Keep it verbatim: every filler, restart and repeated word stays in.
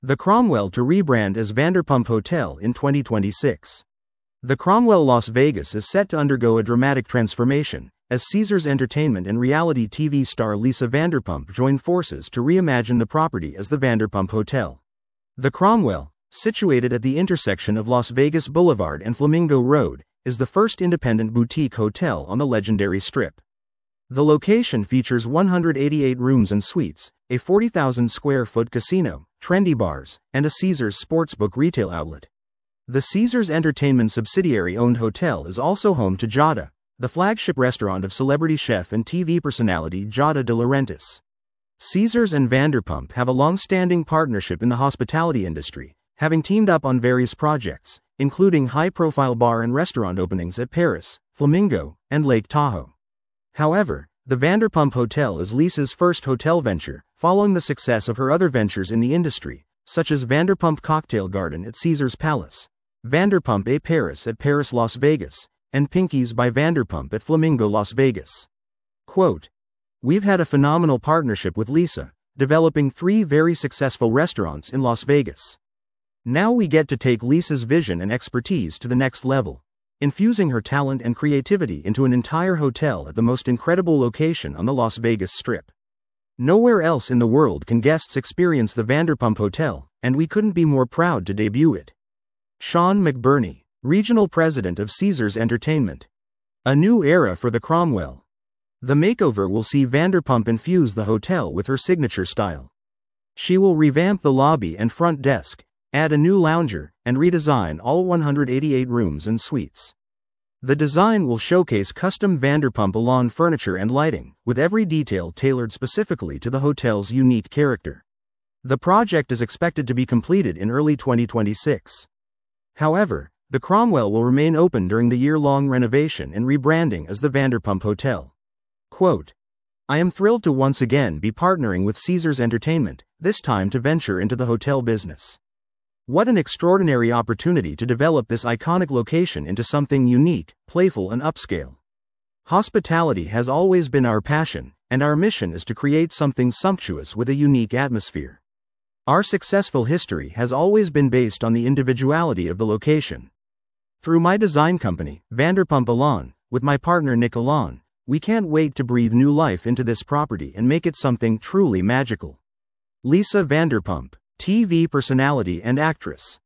The Cromwell to rebrand as Vanderpump Hotel in twenty twenty-six. The Cromwell Las Vegas is set to undergo a dramatic transformation, as Caesars Entertainment and reality T V star Lisa Vanderpump join forces to reimagine the property as the Vanderpump Hotel. The Cromwell, situated at the intersection of Las Vegas Boulevard and Flamingo Road, is the first independent boutique hotel on the legendary Strip. The location features one hundred eighty-eight rooms and suites, a forty thousand square foot casino, trendy bars, and a Caesars Sportsbook retail outlet. The Caesars Entertainment subsidiary-owned hotel is also home to Giada, the flagship restaurant of celebrity chef and T V personality Giada De Laurentiis. Caesars and Vanderpump have a long-standing partnership in the hospitality industry, having teamed up on various projects, including high-profile bar and restaurant openings at Paris, Flamingo, and Lake Tahoe. However, the Vanderpump Hotel is Lisa's first hotel venture, following the success of her other ventures in the industry, such as Vanderpump Cocktail Garden at Caesars Palace, Vanderpump à Paris at Paris Las Vegas, and Pinky's by Vanderpump at Flamingo Las Vegas. Quote, "We've had a phenomenal partnership with Lisa, developing three very successful restaurants in Las Vegas. Now we get to take Lisa's vision and expertise to the next level, infusing her talent and creativity into an entire hotel at the most incredible location on the Las Vegas Strip. Nowhere else in the world can guests experience the Vanderpump Hotel, and we couldn't be more proud to debut it." Sean McBurney, Regional President of Caesars Entertainment. A new era for the Cromwell. The makeover will see Vanderpump infuse the hotel with her signature style. She will revamp the lobby and front desk, add a new lounger, and redesign all one hundred eighty-eight rooms and suites. The design will showcase custom Vanderpump lawn furniture and lighting, with every detail tailored specifically to the hotel's unique character. The project is expected to be completed in early twenty twenty-six. However, the Cromwell will remain open during the year-long renovation and rebranding as the Vanderpump Hotel. Quote, "I am thrilled to once again be partnering with Caesars Entertainment, this time to venture into the hotel business. What an extraordinary opportunity to develop this iconic location into something unique, playful and upscale. Hospitality has always been our passion, and our mission is to create something sumptuous with a unique atmosphere. Our successful history has always been based on the individuality of the location. Through my design company, Vanderpump Alon, with my partner Nick Alon, we can't wait to breathe new life into this property and make it something truly magical." Lisa Vanderpump, T V personality and actress.